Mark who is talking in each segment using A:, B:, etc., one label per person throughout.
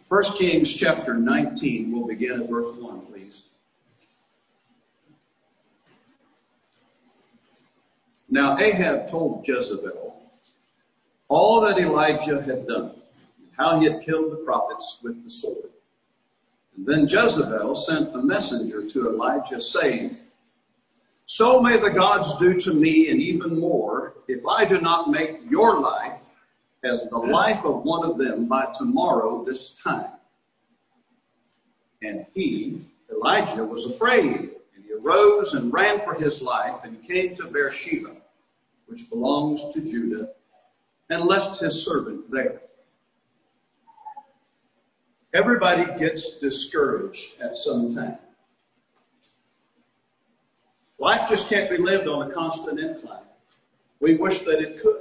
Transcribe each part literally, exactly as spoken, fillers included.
A: First Kings chapter nineteen, we'll begin at verse one, please. Now Ahab told Jezebel all that Elijah had done, and how he had killed the prophets with the sword. And then Jezebel sent a messenger to Elijah, saying, "So may the gods do to me, and even more, if I do not make your life as the life of one of them by tomorrow this time." And he, Elijah, was afraid, and he arose and ran for his life and came to Beersheba, which belongs to Judah, and left his servant there. Everybody gets discouraged at some time. Life just can't be lived on a constant incline. We wish that it could.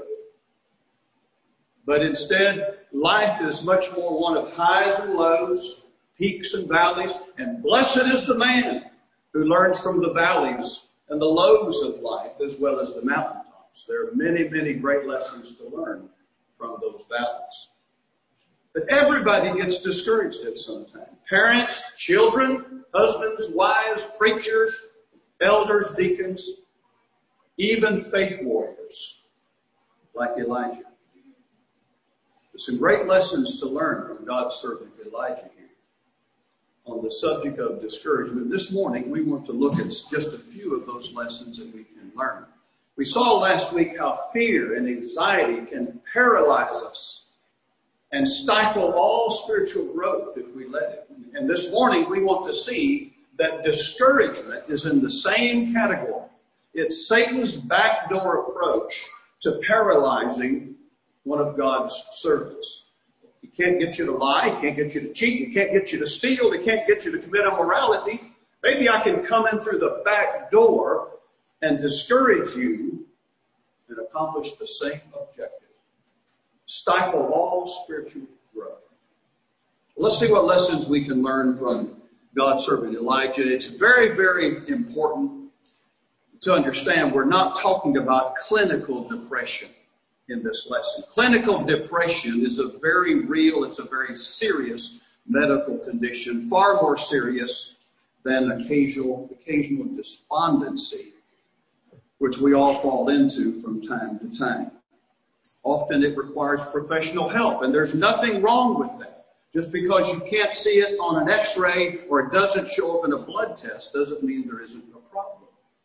A: But instead, life is much more one of highs and lows, peaks and valleys, and blessed is the man who learns from the valleys and the lows of life as well as the mountaintops. There are many, many great lessons to learn from those valleys. But everybody gets discouraged at some time. Parents, children, husbands, wives, preachers, elders, deacons, even faith warriors like Elijah. There's some great lessons to learn from God's servant Elijah here on the subject of discouragement. This morning, we want to look at just a few of those lessons that we can learn. We saw last week how fear and anxiety can paralyze us and stifle all spiritual growth if we let it. And this morning, we want to see that discouragement is in the same category. It's Satan's backdoor approach to paralyzing one of God's servants. He can't get you to lie. He can't get you to cheat. He can't get you to steal. He can't get you to commit immorality. Maybe I can come in through the back door and discourage you and accomplish the same objective. Stifle all spiritual growth. Let's see what lessons we can learn from God's servant Elijah. It's very, very important to understand we're not talking about clinical depression in this lesson. Clinical depression is a very real, it's a very serious medical condition, far more serious than occasional, occasional despondency, which we all fall into from time to time. Often it requires professional help, and there's nothing wrong with that. Just because you can't see it on an x-ray or it doesn't show up in a blood test doesn't mean there isn't a problem.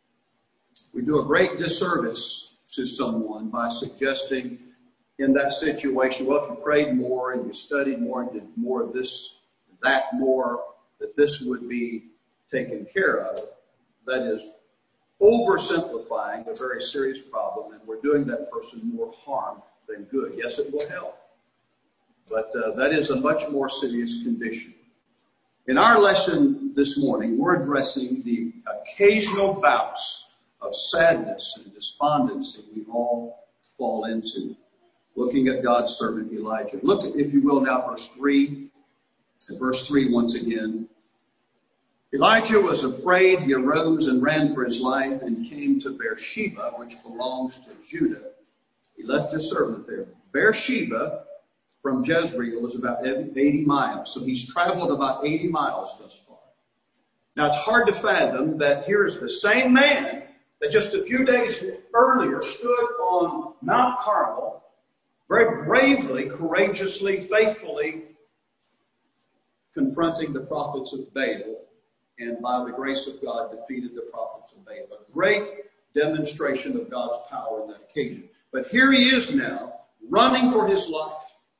A: We do a great disservice to someone by suggesting in that situation, well, if you prayed more and you studied more and did more of this, that more, that this would be taken care of. That is oversimplifying a very serious problem, and we're doing that person more harm than good. Yes, it will help, but uh, that is a much more serious condition. In our lesson this morning, we're addressing the occasional bouts of sadness and despondency we all fall into, looking at God's servant Elijah. Look, if you will, now verse three. At verse three once again. Elijah was afraid. He arose and ran for his life and came to Beersheba, which belongs to Judah. He left his servant there. Beersheba from Jezreel is about eighty miles. So he's traveled about eighty miles thus far. Now it's hard to fathom that here's the same man that just a few days earlier stood on Mount Carmel, very bravely, courageously, faithfully confronting the prophets of Baal, and by the grace of God defeated the prophets of Baal. A great demonstration of God's power on that occasion. But here he is now, running for his life.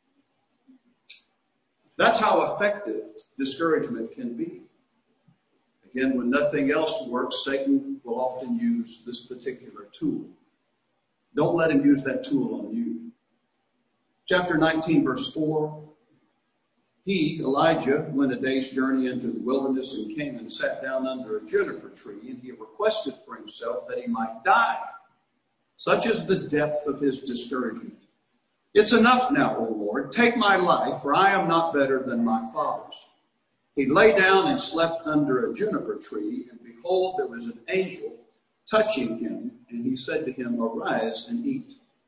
A: That's how effective discouragement can be. Again, when nothing else works, Satan will often use this particular tool. Don't let him use that tool on you. Chapter nineteen, verse four. He, Elijah, went a day's journey into the wilderness and came and sat down under a juniper tree, and he requested for himself that he might die. Such is the depth of his discouragement. It's enough now, O Lord. Take my life, for I am not better than my fathers. He lay down and slept under a juniper tree, and behold, there was an angel touching him, and he said to him, Arise and eat.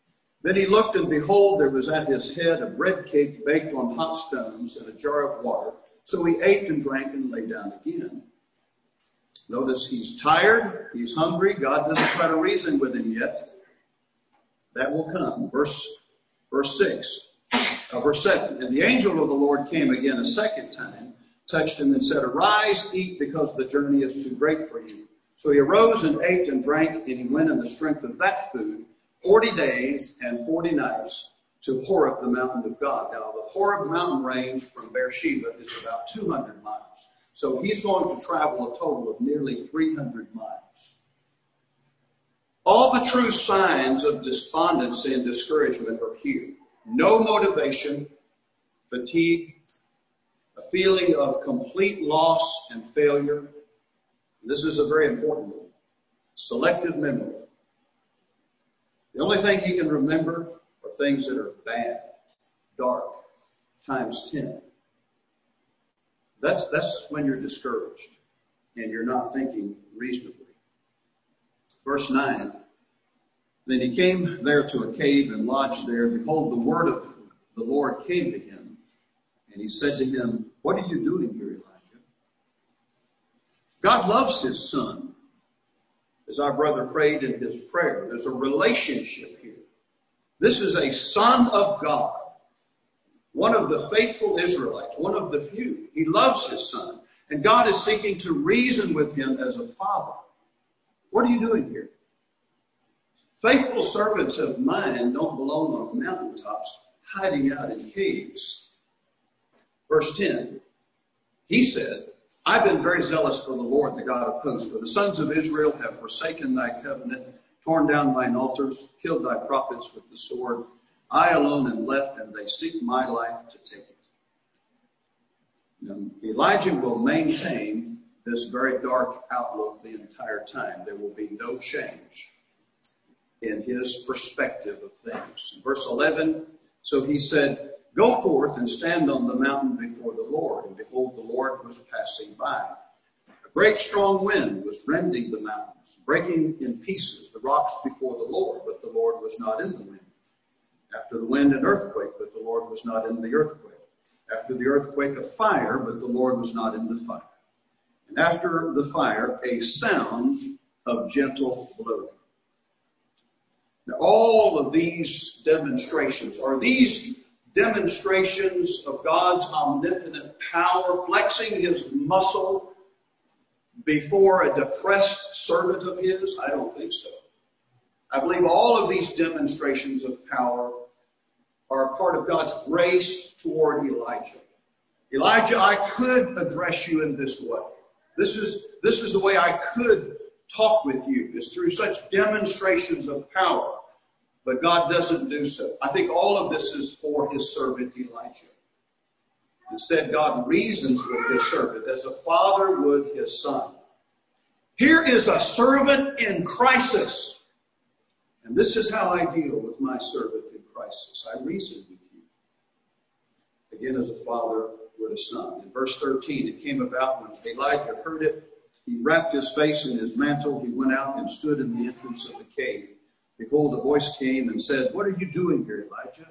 A: Then he looked, and behold, there was at his head a bread cake baked on hot stones and a jar of water. So he ate and drank and lay down again. Notice he's tired, he's hungry. God doesn't try to reason with him yet. That will come. Verse, verse six, uh, verse seven. And the angel of the Lord came again a second time, touched him and said, Arise, eat, because the journey is too great for you. So he arose and ate and drank, and he went in the strength of that food forty days and forty nights to Horeb, the mountain of God. Now, the Horeb mountain range from Beersheba is about two hundred miles. So he's going to travel a total of nearly three hundred miles. All the true signs of despondency and discouragement are here. No motivation, fatigue, a feeling of complete loss and failure. This is a very important one. Selective memory. The only thing he can remember are things that are bad, dark, times ten. That's, that's when you're discouraged and you're not thinking reasonably. Verse nine. Then he came there to a cave and lodged there. Behold, the word of the Lord came to him. And he said to him, What are you doing here, Elijah? God loves his son. As our brother prayed in his prayer, there's a relationship here. This is a son of God, one of the faithful Israelites, one of the few. He loves his son, and God is seeking to reason with him as a father. What are you doing here? Faithful servants of mine don't belong on mountaintops, hiding out in caves. Verse ten, he said, I've been very zealous for the Lord, the God of hosts, for the sons of Israel have forsaken thy covenant, torn down thine altars, killed thy prophets with the sword. I alone am left, and they seek my life to take it. Now, Elijah will maintain this very dark outlook the entire time. There will be no change in his perspective of things. Verse eleven, so he said, Go forth and stand on the mountain before the Lord. And behold, the Lord was passing by. A great strong wind was rending the mountains, breaking in pieces the rocks before the Lord, but the Lord was not in the wind. After the wind, an earthquake, but the Lord was not in the earthquake. After the earthquake, a fire, but the Lord was not in the fire. And after the fire, a sound of gentle blowing. Now, all of these demonstrations are these demonstrations of God's omnipotent power, flexing his muscle before a depressed servant of his? I don't think so. I believe all of these demonstrations of power are a part of God's grace toward Elijah. Elijah, I could address you in this way. This is, this is the way I could talk with you, is through such demonstrations of power. But God doesn't do so. I think all of this is for his servant Elijah. Instead, God reasons with his servant as a father would his son. Here is a servant in crisis. And this is how I deal with my servant in crisis. I reason with you. Again, as a father would a son. In verse thirteen, it came about when Elijah heard it. He wrapped his face in his mantle. He went out and stood in the entrance of the cave. Behold, a voice came and said, What are you doing here, Elijah?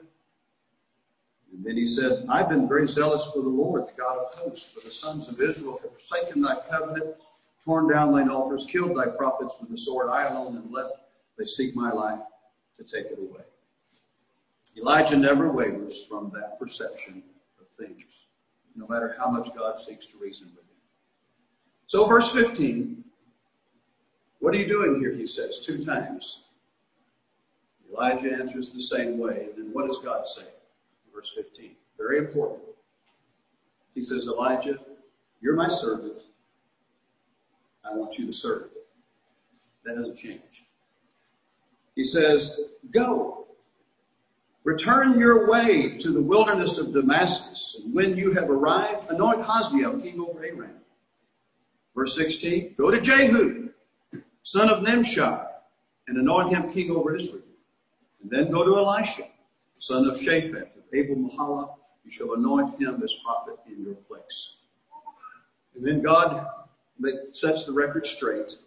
A: And then he said, I've been very zealous for the Lord, the God of hosts, for the sons of Israel have forsaken thy covenant, torn down thine altars, killed thy prophets with the sword. I alone am left. They seek my life to take it away. Elijah never wavers from that perception of things, no matter how much God seeks to reason with him. So verse fifteen, what are you doing here, he says, two times. Elijah answers the same way. And then what does God say? Verse fifteen. Very important. He says, Elijah, you're my servant. I want you to serve. That doesn't change. He says, go. Return your way to the wilderness of Damascus. And when you have arrived, anoint Hazael king over Aram. Verse sixteen. Go to Jehu, son of Nimshi, and anoint him king over Israel. And then go to Elisha, son of Shaphat, of Abel Mahalah. You shall anoint him as prophet in your place. And then God sets the record straight.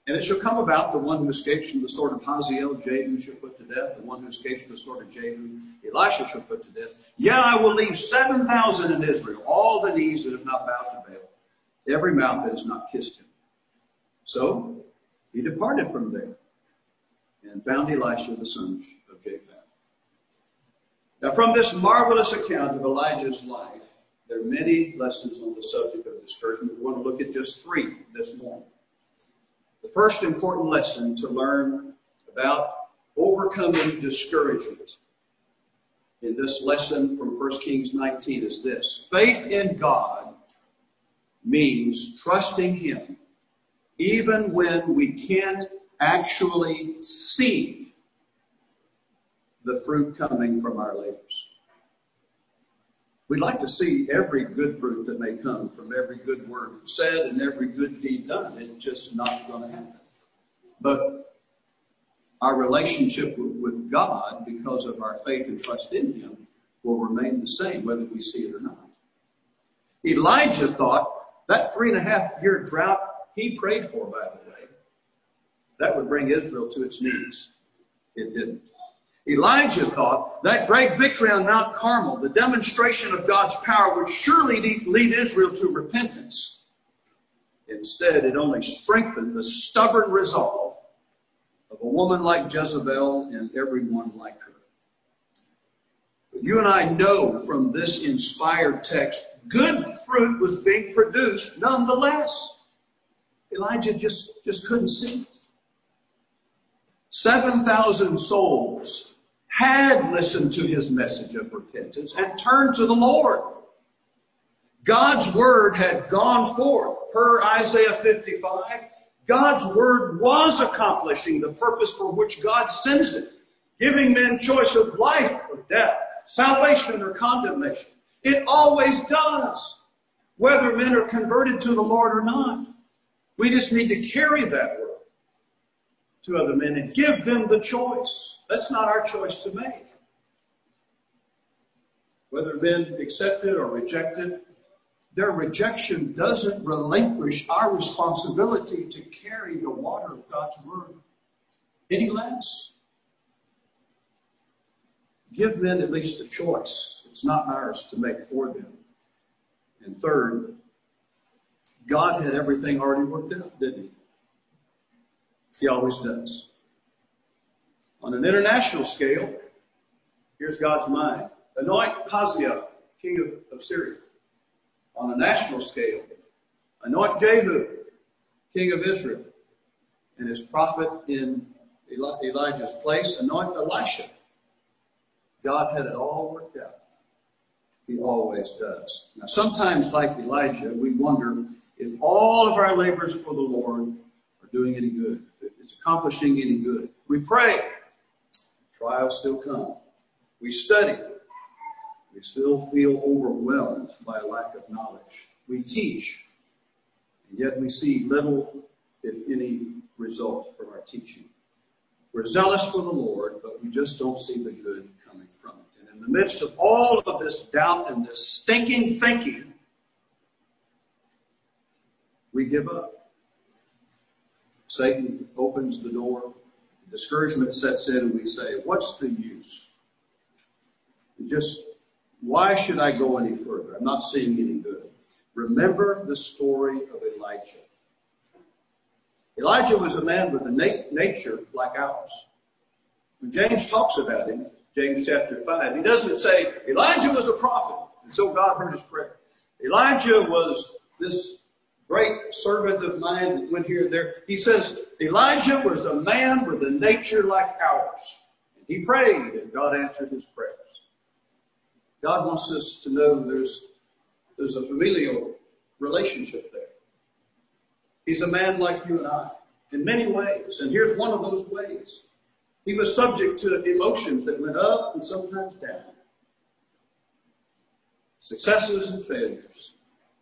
A: And it shall come about, the one who escapes from the sword of Hazael, Jehu shall put to death. The one who escapes from the sword of Jehu, Elisha shall put to death. Yet I will leave seven thousand in Israel, all the knees that have not bowed to Baal, every mouth that has not kissed him. So he departed from there and found Elisha, the son of Japhet. Now, from this marvelous account of Elijah's life, there are many lessons on the subject of discouragement. We want to look at just three this morning. The first important lesson to learn about overcoming discouragement in this lesson from First Kings nineteen is this. Faith in God means trusting Him even when we can't actually see the fruit coming from our labors. We'd like to see every good fruit that may come from every good word said and every good deed done. It's just not going to happen. But our relationship with God, because of our faith and trust in Him, will remain the same whether we see it or not. Elijah thought that three and a half year drought he prayed for, by the way, that would bring Israel to its knees. It didn't. Elijah thought that great victory on Mount Carmel, the demonstration of God's power, would surely lead Israel to repentance. Instead, it only strengthened the stubborn resolve of a woman like Jezebel and everyone like her. But you and I know from this inspired text, good fruit was being produced nonetheless. Elijah just, just couldn't see it. seven thousand souls had listened to his message of repentance and turned to the Lord. God's word had gone forth. Per Isaiah fifty-five, God's word was accomplishing the purpose for which God sends it, giving men choice of life or death, salvation or condemnation. It always does, whether men are converted to the Lord or not. We just need to carry that word to other men and give them the choice. That's not our choice to make. Whether men accept it or reject it, their rejection doesn't relinquish our responsibility to carry the water of God's word any less. Give men at least a choice. It's not ours to make for them. And third, God had everything already worked out, didn't He? He always does. On an international scale, here's God's mind. Anoint Hazael, king of, of Syria. On a national scale, anoint Jehu, king of Israel. And his prophet in Eli- Elijah's place, anoint Elisha. God had it all worked out. He always does. Now, sometimes, like Elijah, we wonder if all of our labors for the Lord are doing any good, if it's accomplishing any good. We pray. Trials still come. We study. We still feel overwhelmed by a lack of knowledge. We teach. And yet we see little, if any, result from our teaching. We're zealous for the Lord, but we just don't see the good coming from it. And in the midst of all of this doubt and this stinking thinking, we give up. Satan opens the door. Discouragement sets in and we say, what's the use? Just, why should I go any further? I'm not seeing any good. Remember the story of Elijah. Elijah was a man with a nat- nature like ours. When James talks about him, James chapter five, he doesn't say Elijah was a prophet, and so God heard his prayer. Elijah was this great servant of mine that went here and there. He says Elijah was a man with a nature like ours. And he prayed, and God answered his prayers. God wants us to know there's, there's a familial relationship there. He's a man like you and I in many ways. And here's one of those ways. He was subject to emotions that went up and sometimes down. Successes and failures.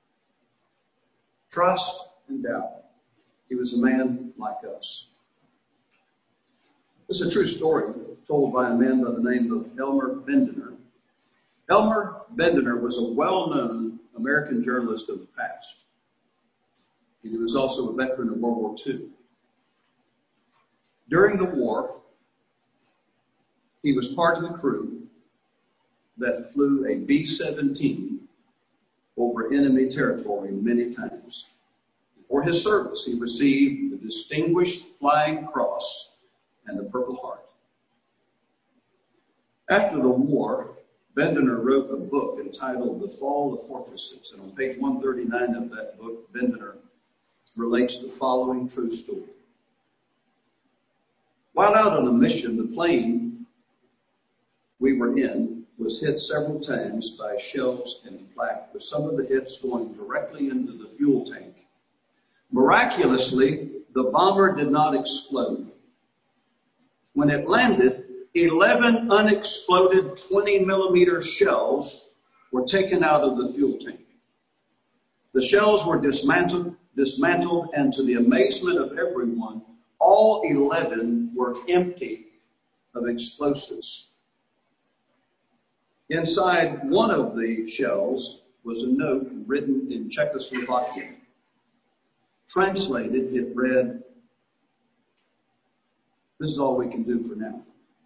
A: Trust and doubt. He was a man like us. This is a true story told by a man by the name of Elmer Bendener. Elmer Bendener was a well-known American journalist of the past. He was also a veteran of World War Two. During the war, he was part of the crew that flew a B seventeen over enemy territory many times. For his service, he received the Distinguished Flying Cross and the Purple Heart. After the war, Bendener wrote a book entitled The Fall of Fortresses. And on page one thirty-nine of that book, Bendener relates the following true story. While out on a mission, the plane we were in was hit several times by shells and flak, with some of the hits going directly into the fuel tank. Miraculously, the bomber did not explode. When it landed, eleven unexploded twenty millimeter shells were taken out of the fuel tank. The shells were dismantled, dismantled, and to the amazement of everyone, all eleven were empty of explosives. Inside one of the shells was a note written in Czechoslovakian. Translated, it read, "This is all we can do for now."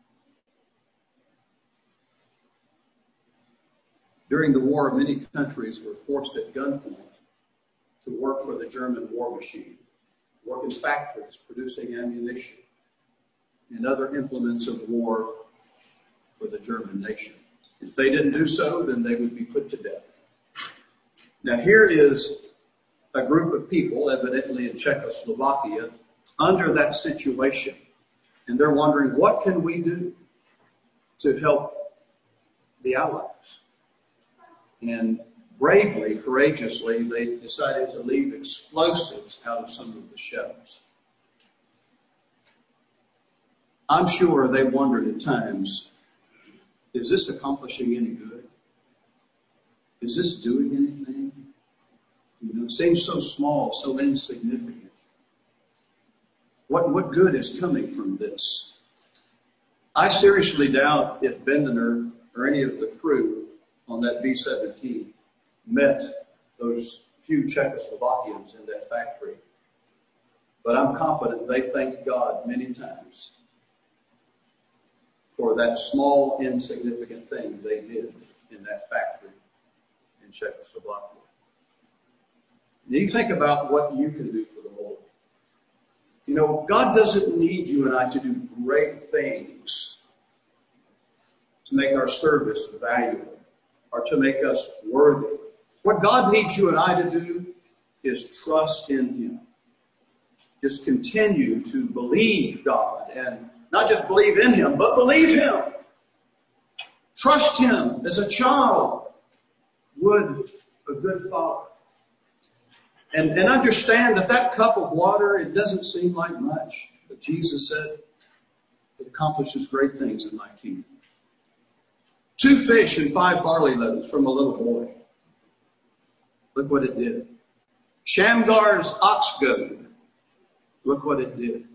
A: During the war, many countries were forced at gunpoint to work for the German war machine, work in factories producing ammunition and other implements of war for the German nation. If they didn't do so, then they would be put to death. Now here is a group of people, evidently in Czechoslovakia, under that situation. And they're wondering, what can we do to help the Allies? And bravely, courageously, they decided to leave explosives out of some of the shells. I'm sure they wondered at times, is this accomplishing any good? Is this doing anything? You know, it seems so small, so insignificant. What, what good is coming from this? I seriously doubt if Bendener or any of the crew on that B seventeen met those few Czechoslovakians in that factory. But I'm confident they thanked God many times for that small, insignificant thing they did in that factory in Czechoslovakia. Now you think about what you can do for the Lord. You know, God doesn't need you and I to do great things to make our service valuable or to make us worthy. What God needs you and I to do is trust in Him. Just continue to believe God, and not just believe in Him, but believe Him. Trust Him as a child would a good father. And, and understand that that cup of water, it doesn't seem like much. But Jesus said, it accomplishes great things in my kingdom. Two fish and five barley loaves from a little boy. Look what it did. Shamgar's ox goad. Look what it did.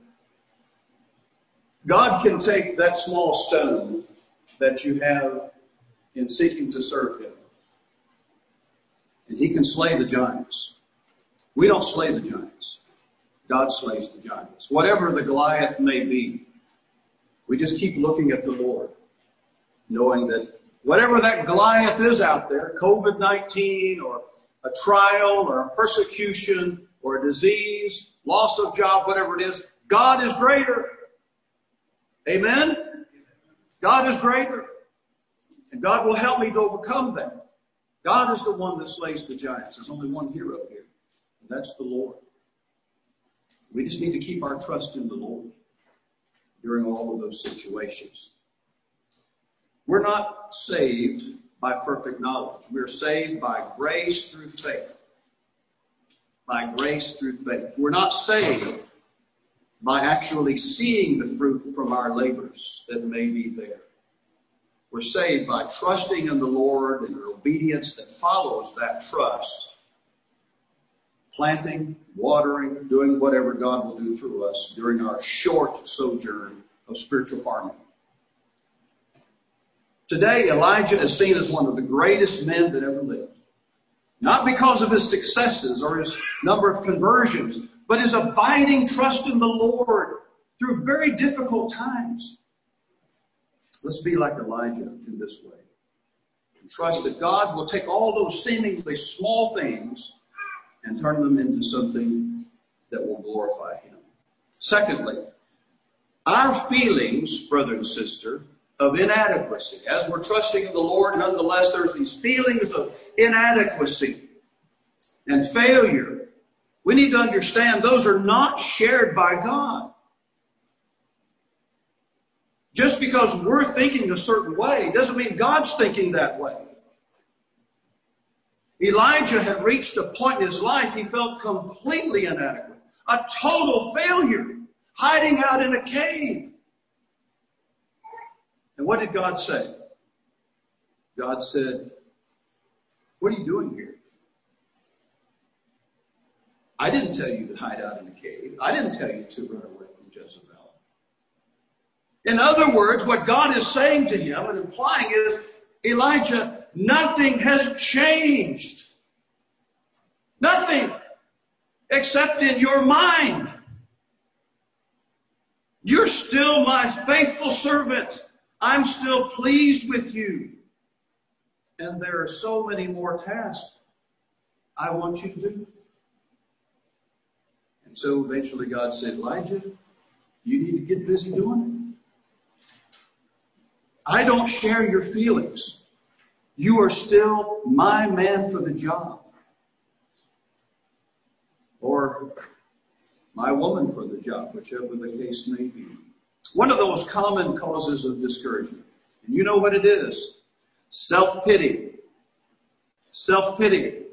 A: God can take that small stone that you have in seeking to serve Him, and He can slay the giants. We don't slay the giants. God slays the giants. Whatever the Goliath may be, we just keep looking at the Lord, knowing that whatever that Goliath is out there, covid nineteen or a trial or a persecution or a disease, loss of job, whatever it is, God is greater. Amen? God is greater. And God will help me to overcome that. God is the one that slays the giants. There's only one hero here. And that's the Lord. We just need to keep our trust in the Lord during all of those situations. We're not saved by perfect knowledge. We're saved by grace through faith. By grace through faith. We're not saved by actually seeing the fruit from our labors that may be there. We're saved by trusting in the Lord and an obedience that follows that trust. Planting, watering, doing whatever God will do through us during our short sojourn of spiritual farming. Today, Elijah is seen as one of the greatest men that ever lived. Not because of his successes or his number of conversions, but his abiding trust in the Lord through very difficult times. Let's be like Elijah in this way. And trust that God will take all those seemingly small things and turn them into something that will glorify Him. Secondly, our feelings, brother and sister, of inadequacy. As we're trusting in the Lord, nonetheless, there's these feelings of inadequacy and failure. We need to understand those are not shared by God. Just because we're thinking a certain way doesn't mean God's thinking that way. Elijah had reached a point in his life he felt completely inadequate, a total failure, hiding out in a cave. And what did God say? God said, "What are you doing here? I didn't tell you to hide out in a cave. I didn't tell you to run away from Jezebel." In other words, what God is saying to him and implying is, Elijah, nothing has changed. Nothing except in your mind. You're still my faithful servant. I'm still pleased with you. And there are so many more tasks I want you to do. And so eventually God said, Elijah, you need to get busy doing it. I don't share your feelings. You are still my man for the job. Or my woman for the job, whichever the case may be. One of those common causes of discouragement. And you know what it is? Self-pity. Self-pity.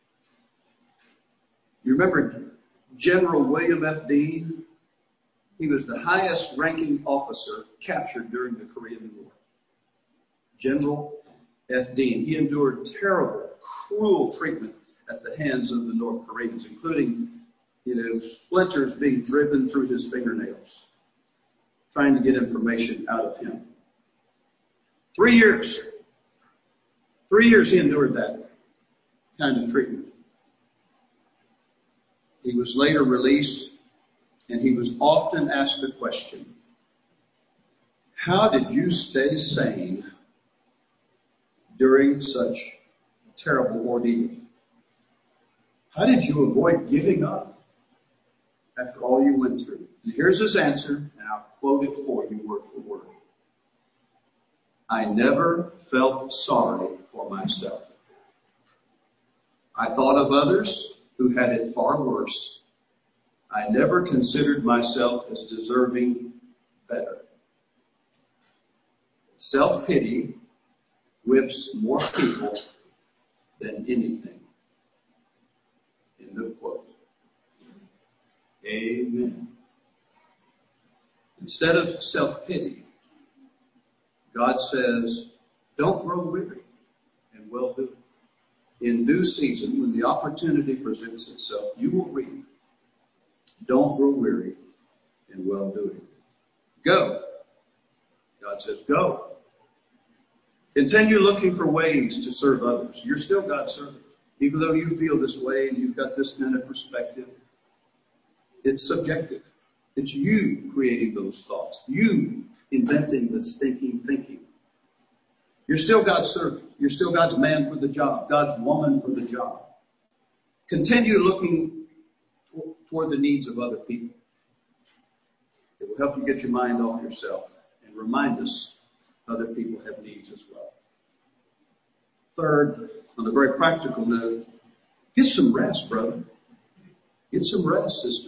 A: You remember General William F. Dean? He was the highest ranking officer captured during the Korean War. General F. Dean. He endured terrible, cruel treatment at the hands of the North Koreans, including, you know, splinters being driven through his fingernails, trying to get information out of him. Three years. Three years he endured that kind of treatment. He was later released, and he was often asked the question, how did you stay sane during such a terrible ordeal? How did you avoid giving up after all you went through? And here's his answer, and I'll quote it for you word for word. I never felt sorry for myself. I thought of others who had it far worse. I never considered myself as deserving better. Self-pity whips more people than anything. End of quote. Amen. Instead of self-pity, God says, don't grow weary and well doing. In due season, when the opportunity presents itself, you will reap. Don't grow weary and well doing. Go. God says, go. Continue looking for ways to serve others. You're still God's servant. Even though you feel this way and you've got this kind of perspective, it's subjective. It's you creating those thoughts. You inventing this thinking, thinking. You're still God's servant. You're still God's man for the job, God's woman for the job. Continue looking toward the needs of other people. It will help you get your mind off yourself and remind us other people have needs as well. Third, on a very practical note, get some rest, brother. Get some rest, sister.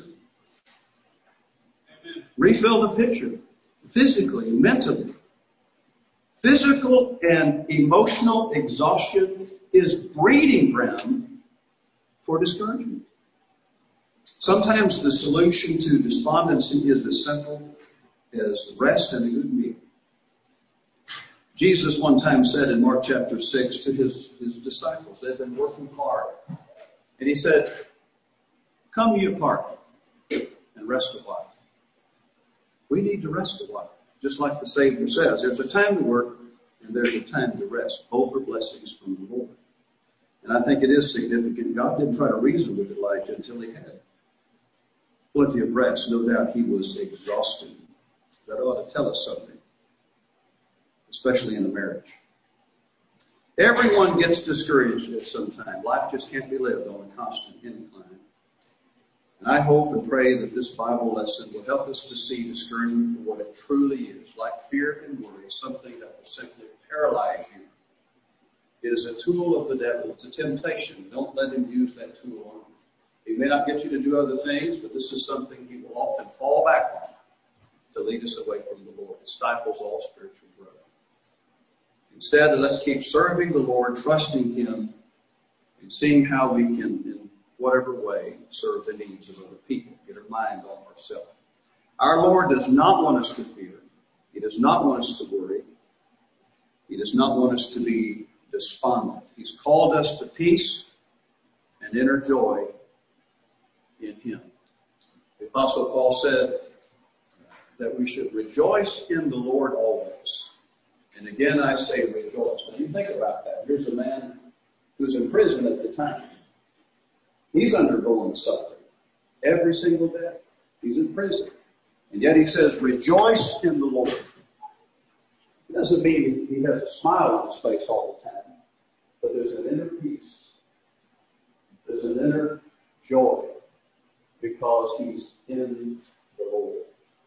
A: Amen. Refill the pitcher, physically and mentally. Physical and emotional exhaustion is breeding ground for discouragement. Sometimes the solution to despondency is as simple as rest and a good meal. Jesus one time said in Mark chapter six to his, his disciples, they've been working hard, and he said, come ye apart and rest a while. We need to rest a while. Just like the Savior says, there's a time to work and there's a time to rest. Both are blessings from the Lord. And I think it is significant. God didn't try to reason with Elijah until he had. plenty of rest. No doubt he was exhausted. That ought to tell us something, especially in a marriage. Everyone gets discouraged at some time. Life just can't be lived on a constant incline. And I hope and pray that this Bible lesson will help us to see discouragement for what it truly is, like fear and worry, something that will simply paralyze you. It is a tool of the devil. It's a temptation. Don't let him use that tool on you. He may not get you to do other things, but this is something he will often fall back on to lead us away from the Lord. It stifles all spiritual growth. Instead, let's keep serving the Lord, trusting him, and seeing how we can, in whatever way, serve the needs of other people. Get our mind off ourselves. Our Lord does not want us to fear. He does not want us to worry. He does not want us to be despondent. He's called us to peace and inner joy in him. The Apostle Paul said that we should rejoice in the Lord always. And again, I say rejoice. Now you think about that. Here's a man who's in prison at the time. He's undergoing suffering every single day. He's in prison. And yet he says, rejoice in the Lord. It doesn't mean he has a smile on his face all the time. But there's an inner peace. There's an inner joy because he's in the Lord.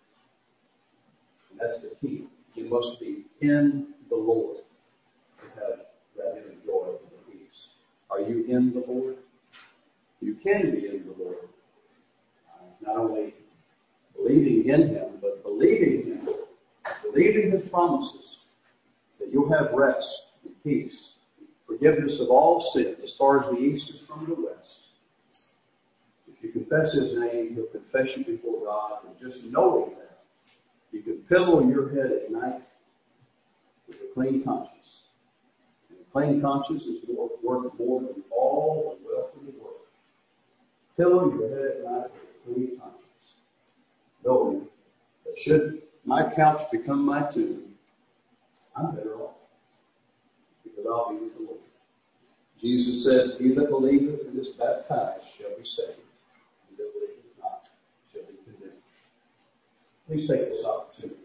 A: And that's the key. You must be in the Lord to have that inner joy and peace. Are you in the Lord? You can be in the Lord. Uh, not only believing in him, but believing him, believing his promises, that you'll have rest and peace, forgiveness of all sin as far as the east is from the west. If you confess his name, he'll confess you before God, and just knowing that, you can pillow your head at night with a clean conscience. And a clean conscience is more, worth more than all the wealth of the world. Pillow your head at night with a clean conscience, knowing that should my couch become my tomb, I'm better off because I'll be with the Lord. Jesus said, he that believeth and is baptized shall be saved. He that believeth not shall be condemned. Please take this opportunity